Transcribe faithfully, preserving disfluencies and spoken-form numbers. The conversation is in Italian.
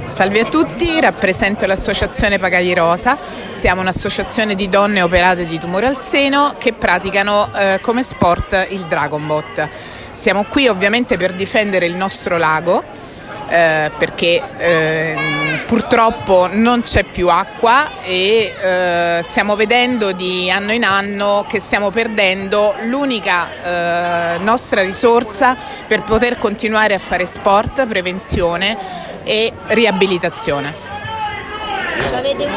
Salve a tutti, rappresento l'associazione Pagagli Rosa. Siamo un'associazione di donne operate di tumore al seno che praticano eh, come sport il Dragon Boat. Siamo qui ovviamente per difendere il nostro lago eh, perché eh, purtroppo non c'è più acqua e eh, stiamo vedendo di anno in anno che stiamo perdendo l'unica eh, nostra risorsa per poter continuare a fare sport, prevenzione e riabilitazione.